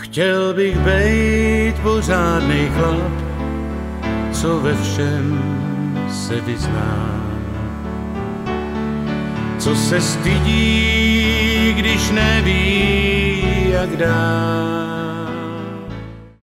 Chtěl bych bejt pořádnej chlap, co ve všem se vyzná, co se stydí, když neví, jak dál.